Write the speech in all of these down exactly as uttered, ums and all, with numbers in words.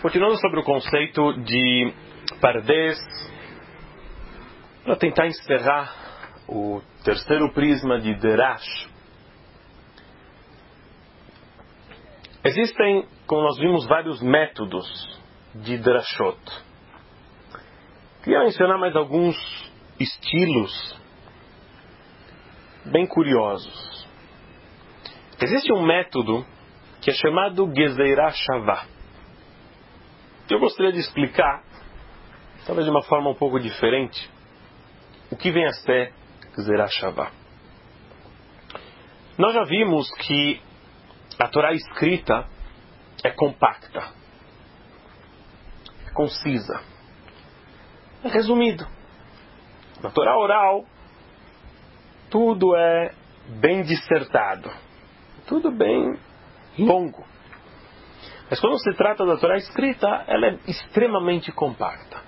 Continuando sobre o conceito de Pardes, para tentar encerrar o terceiro prisma de Derash, existem, como nós vimos, vários métodos de Drashot. Queria mencionar mais alguns estilos bem curiosos. Existe um método que é chamado Gezeirah Shavah. Eu gostaria de explicar, talvez de uma forma um pouco diferente, o que vem a ser Gezeirah Shavah. Nós já vimos que a Torá escrita é compacta, é concisa, é resumido. Na Torá oral, tudo é bem dissertado, tudo bem longo. Mas quando se trata da Torá escrita, ela é extremamente compacta.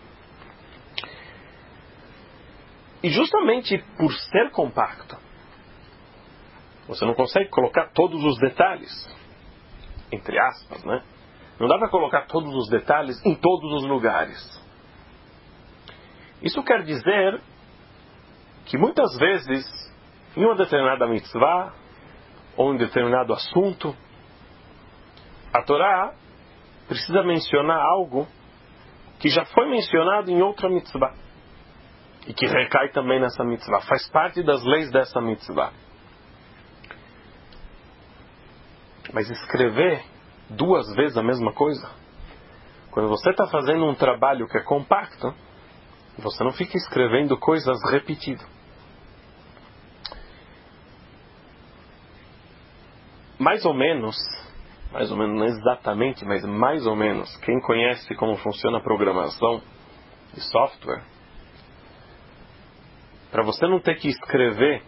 E justamente por ser compacto, você não consegue colocar todos os detalhes, entre aspas, né? Não dá para colocar todos os detalhes em todos os lugares. Isso quer dizer que muitas vezes, em uma determinada mitzvah, ou em determinado assunto, a Torá precisa mencionar algo que já foi mencionado em outra mitzvah e que recai também nessa mitzvah, faz parte das leis dessa mitzvah. Mas escrever duas vezes a mesma coisa, quando você está fazendo um trabalho que é compacto, você não fica escrevendo coisas repetidas. Mais ou menos, mais ou menos, não exatamente, mas mais ou menos, quem conhece como funciona a programação de software, para você não ter que escrever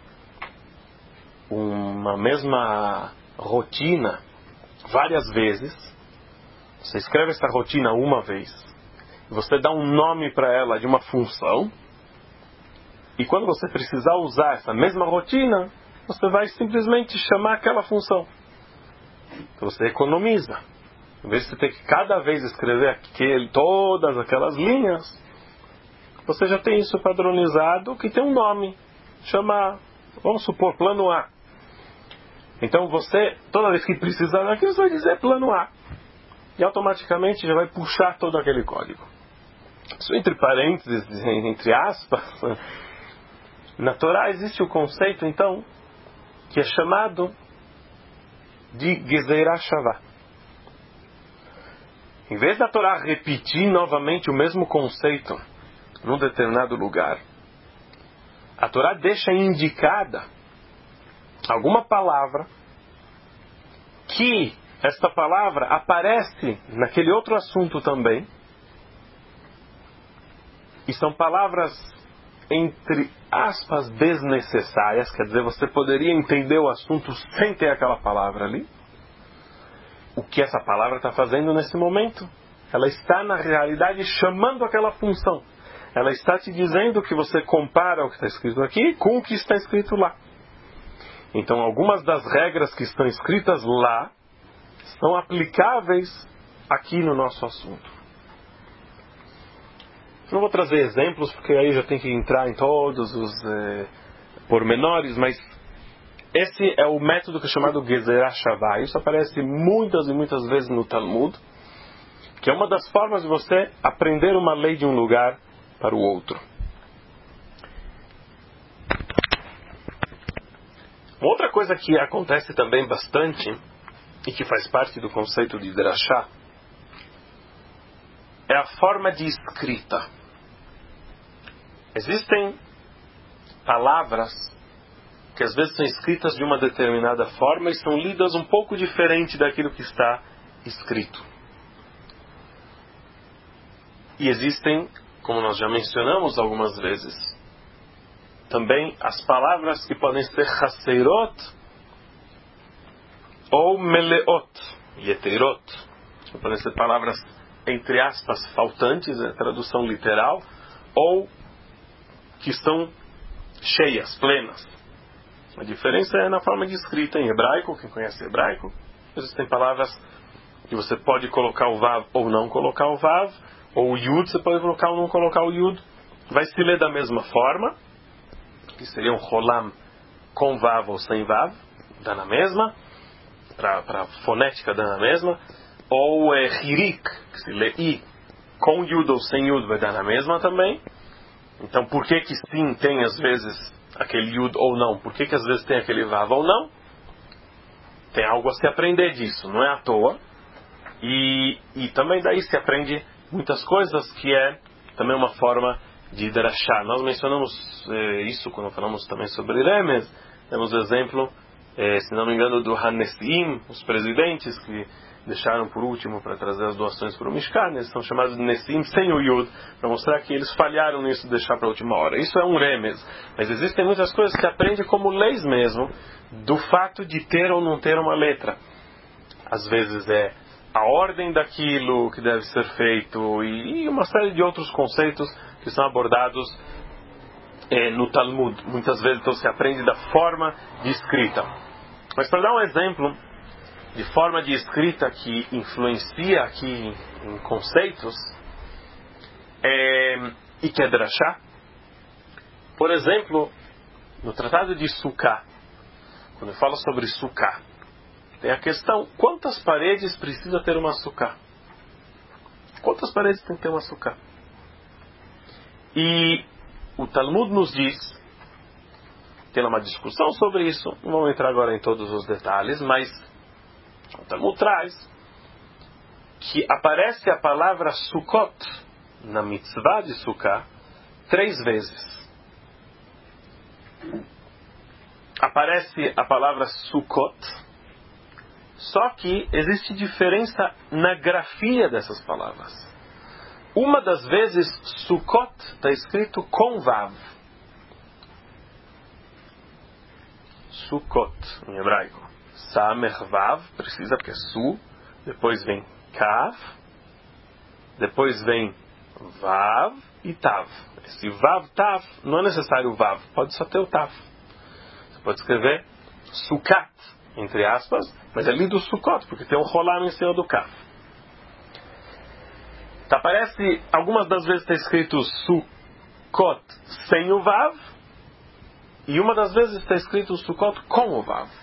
uma mesma rotina várias vezes, você escreve essa rotina uma vez, você dá um nome para ela de uma função, e quando você precisar usar essa mesma rotina, você vai simplesmente chamar aquela função. Então você economiza. Em vez de você ter que cada vez escrever aquele, todas aquelas linhas, você já tem isso padronizado que tem um nome. Chama, vamos supor, plano A. Então você, toda vez que precisar daquilo, você vai dizer plano A. E automaticamente já vai puxar todo aquele código. Isso entre parênteses, entre aspas, na Torá existe o conceito, então, que é chamado de Gezeirah Shavah. Em vez da Torá repetir novamente o mesmo conceito num determinado lugar, a Torá deixa indicada alguma palavra que esta palavra aparece naquele outro assunto também, e são palavras entre aspas desnecessárias, quer dizer, você poderia entender o assunto sem ter aquela palavra ali. O que essa palavra está fazendo nesse momento? Ela está, na realidade, chamando aquela função. Ela está te dizendo que você compara o que está escrito aqui com o que está escrito lá. Então, algumas das regras que estão escritas lá são aplicáveis aqui no nosso assunto. Não vou trazer exemplos, porque aí já tem que entrar em todos os eh, pormenores, mas esse é o método que é chamado Gezeirah Shavah. Isso aparece muitas e muitas vezes no Talmud, que é uma das formas de você aprender uma lei de um lugar para o outro. Outra coisa que acontece também bastante, e que faz parte do conceito de Drashá, é a forma de escrita. Existem palavras que às vezes são escritas de uma determinada forma e são lidas um pouco diferente daquilo que está escrito. E existem, como nós já mencionamos algumas vezes, também as palavras que podem ser chaseirot ou meleot, yeterot. Podem ser palavras, entre aspas, faltantes, é tradução literal, ou que estão cheias, plenas. A diferença é na forma de escrita em hebraico. Quem conhece hebraico, existem palavras que você pode colocar o Vav ou não colocar o Vav, ou o Yud você pode colocar ou não colocar o Yud. Vai se ler da mesma forma, que seria um Rolam com Vav ou sem Vav, dá na mesma, para a fonética dá na mesma, ou é Hirik, que se lê I, com Yud ou sem Yud vai dar na mesma também. Então por que que sim tem às vezes aquele Yud ou não? Por que que às vezes tem aquele Vav ou não? Tem algo a se aprender disso, não é à toa. E, e também daí se aprende muitas coisas, que é também uma forma de drashá. Nós mencionamos eh, isso quando falamos também sobre Remes. Temos o exemplo, eh, se não me engano, do Hanessim, os presidentes que deixaram por último para trazer as doações para o Mishkan. Eles são chamados de Nessim sem o Yud, para mostrar que eles falharam nisso de deixar para a última hora. Isso é um Remes. Mas existem muitas coisas que aprende como leis mesmo, do fato de ter ou não ter uma letra. Às vezes é a ordem daquilo que deve ser feito e uma série de outros conceitos que são abordados é, no Talmud. Muitas vezes então se aprende da forma de escrita. Mas para dar um exemplo de forma de escrita que influencia aqui em conceitos é, e que é drashá, por exemplo, no Tratado de Sukkah, quando eu falo sobre Sukkah, tem a questão, quantas paredes precisa ter uma Sukkah? Quantas paredes tem que ter uma Sukkah? E o Talmud nos diz, tem uma discussão sobre isso, não vamos entrar agora em todos os detalhes, mas o Talmud traz que aparece a palavra Sukkot na mitzvah de Sukkah três vezes. Aparece a palavra Sukkot, só que existe diferença na grafia dessas palavras. Uma das vezes Sukkot está escrito com Vav. Sukkot em hebraico. Samer Vav, precisa porque é Su, depois vem Kav, depois vem Vav e Tav. Esse Vav, Tav, não é necessário Vav, pode só ter o Tav. Você pode escrever Sukkot, entre aspas, mas é lido Sukkot, porque tem um rolar em cima do Kav. Tá, parece, algumas das vezes está escrito Sukkot sem o Vav, e uma das vezes está escrito Sukkot com o Vav.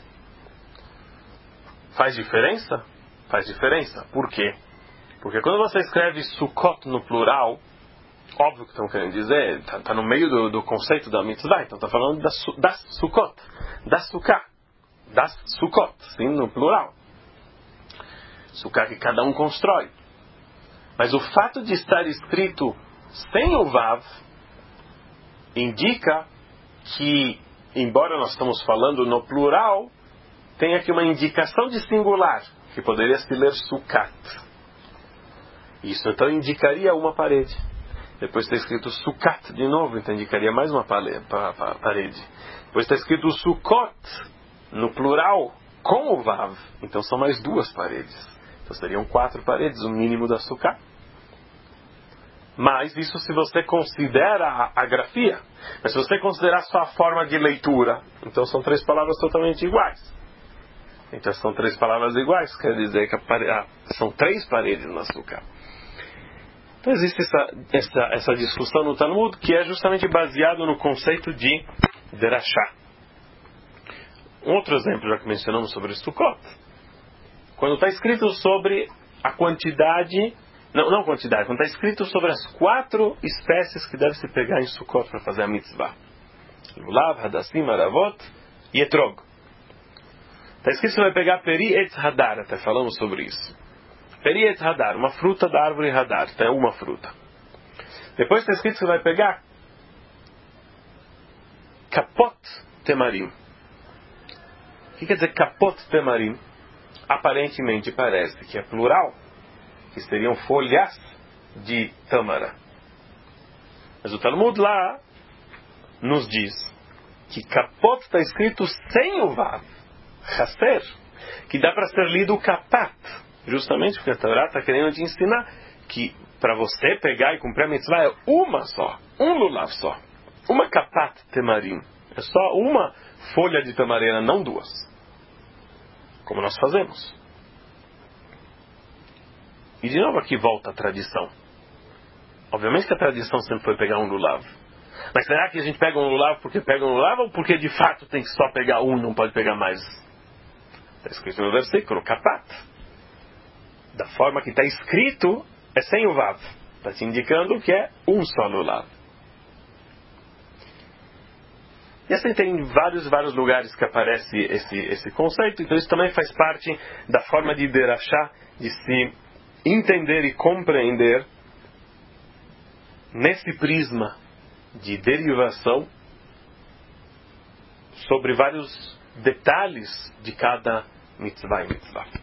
Faz diferença? Faz diferença. Por quê? Porque quando você escreve Sukkot no plural, óbvio que estão querendo dizer, está tá no meio do, do conceito da mitzvah, então está falando das, das Sukkot, das Sukkah, das Sukkot, sim, no plural. Sukkah que cada um constrói. Mas o fato de estar escrito sem o Vav indica que, embora nós estamos falando no plural, tem aqui uma indicação de singular, que poderia se ler Sukkot. Isso então indicaria uma parede. Depois está escrito Sukkot de novo, então indicaria mais uma parede. Depois está escrito Sukkot no plural com o Vav, então são mais duas paredes. Então seriam quatro paredes, o mínimo da Sukkah. Mas isso se você considera a, a grafia. Mas se você considerar só a forma de leitura, então são três palavras totalmente iguais. Então são três palavras iguais, quer dizer que a pare... ah, são três paredes na Sukkah. Então existe essa, essa, essa discussão no Talmud, que é justamente baseado no conceito de Derashá. Um outro exemplo, já que mencionamos sobre Sukkot, quando está escrito sobre a quantidade, não, não quantidade, quando está escrito sobre as quatro espécies que deve se pegar em Sukkot para fazer a mitzvah: Lulav, Hadassim, Aravot e Etrog. Está escrito que você vai pegar Peri Etz Hadar, até falamos sobre isso. Peri Etz Hadar, uma fruta da árvore Hadar, então é uma fruta. Depois está escrito que você vai pegar Kapot Temarim. O que quer dizer Kapot Temarim? Aparentemente parece que é plural, que seriam folhas de tâmara. Mas o Talmud lá nos diz que Kapot está escrito sem o Vav, Chaser, que dá para ser lido Kapat, justamente porque a Torá está querendo te ensinar que para você pegar e cumprir a mitzvah é uma só, um lulav só, uma Kapat Temarim, é só uma folha de tamareira, não duas, como nós fazemos. E de novo aqui volta a tradição. Obviamente que a tradição sempre foi pegar um lulav. Mas será que a gente pega um lulav porque pega um lulav ou porque de fato tem que só pegar um, não pode pegar mais? Está escrito no versículo, kapat. Da forma que está escrito, é sem o vav. Está te indicando que é um só lulav. E assim tem vários, vários lugares que aparece esse, esse conceito. Então isso também faz parte da forma de derachá, de se entender e compreender nesse prisma de derivação sobre vários detalhes de cada mitzvah e mitzvah.